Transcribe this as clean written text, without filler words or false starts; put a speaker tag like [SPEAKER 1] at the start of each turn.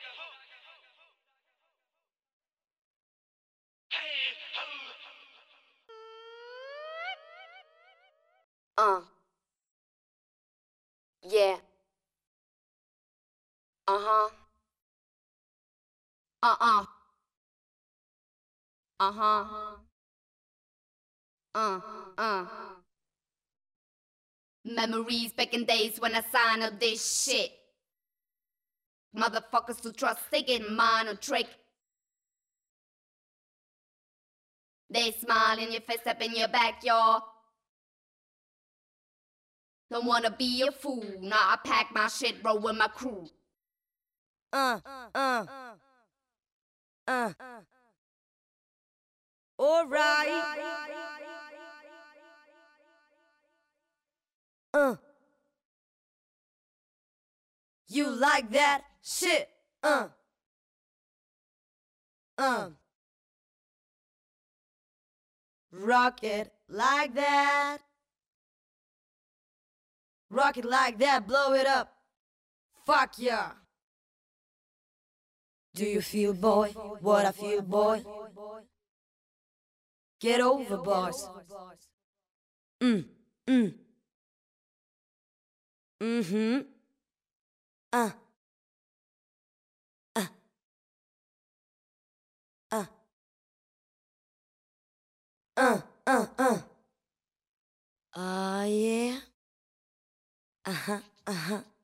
[SPEAKER 1] Yeah. Uh-huh. Uh-uh. Uh-huh. Uh. Uh. Memories back in days when I signed up this shit. Motherfuckers who trust they get mine or trick. They smile in your face up in your backyard. Don't wanna be a fool. Now I pack my shit, roll with my crew. Uh, uh, uh. Alright. Uh. You like that shit? Uh. Rock it like that. Rock it like that, blow it up. Fuck yeah. Do you feel, boy, what I feel, boy? Get over, boys. Mm, mm, mm-hmm. Uh, uh, uh, uh. Yeah. Uh-huh, uh-huh.